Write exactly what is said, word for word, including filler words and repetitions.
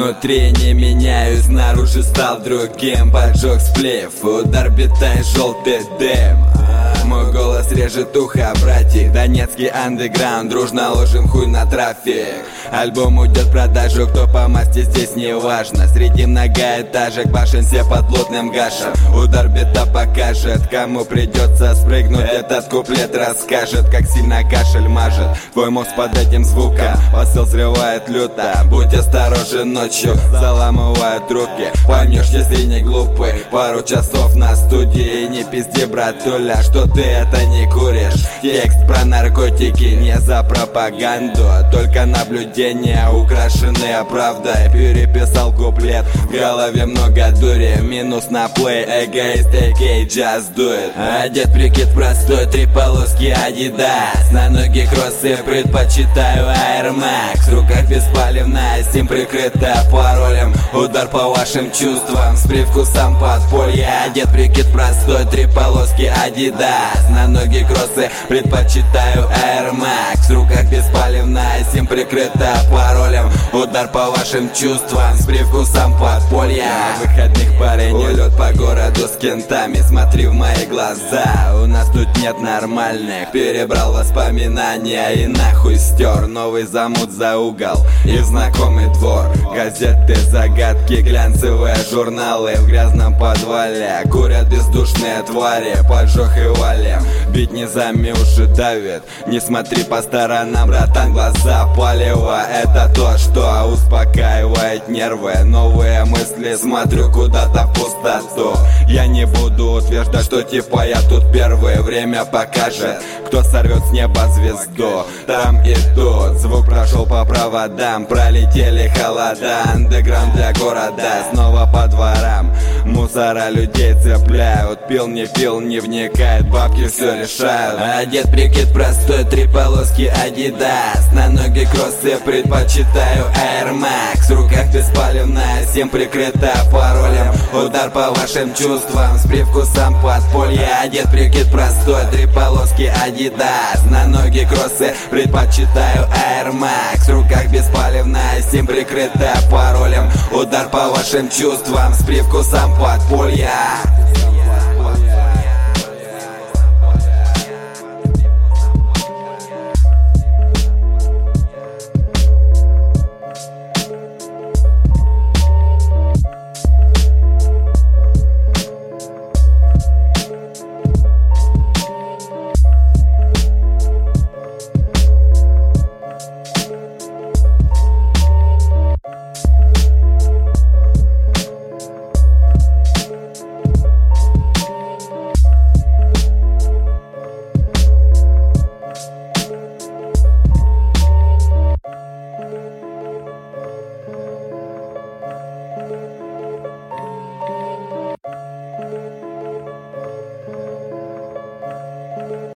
Внутри не меняюсь, снаружи стал другим. Поджег сплив, удар бита и желтый дым. Мой голос режет ухо, братик. Донецкий андеграунд, дружно ложим хуй на трафик. Альбом уйдет в продажу, кто по масти здесь не важно. Среди многоэтажек башен все под плотным гашем. Удар бита покажет, кому придется спрыгнуть. Этот куплет расскажет, как сильно кашель мажет твой мозг под этим звуком. Посыл срывает люто, будь осторожен ночью. Заламывают руки, поймешь, если не глупый. Пару часов на студии, не пизди, братуля, что ты это не куришь. Текст про наркотики, не за пропаганду, только наблюдения украшены правдой. Переписал куплет, в голове много дури. Минус на плей, эгоист, aka just do it. Одет прикид простой, три полоски Adidas. На ноги кроссы, предпочитаю Air Max. В руках беспалевная, сим прикрыта паролем. Удар по вашим чувствам с привкусом подполья. Одет прикид простой, три полоски Adidas. На ноги кроссы, предпочитаю Air Max. В руках беспалевная, сим прикрыта паролем. Удар по вашим чувствам с привкусом подполья. На выходных парень улет по городу с кентами. Смотри в мои глаза, у нас тут нет нормальных. Перебрал воспоминания и нахуй стер. Новый замут за угол и знакомый двор. Газеты, загадки, глянцевые журналы. В грязном подвале курят бездушные твари. Поджог и валим, бить низами уши давит. Не смотри по сторонам, братан, глаза палево. Это то, что успокаивает нервы. Новые мысли, смотрю куда-то в пустоту. Я не буду утверждать, что типа я тут первый. Время покажет, кто сорвет с неба звезду. Там и тут звук прошел по проводам. Пролетели холода, андеграунд для города. Снова по дворам мусора людей цепляют. Пил, не пил, не вникает, бабки все решают. Одет прикид простой, три полоски Adidas. На ноги кроссы, предпочитаю Air Max. В руках беспалевная, сим прикрыта паролем. Удар по вашим чувствам с привкусом подполья. Одет прикид простой, три полоски Adidas. На ноги кроссы, предпочитаю Air Max. В руках беспалевная, сим прикрыта паролем. Удар по вашим чувствам с привкусом подполья.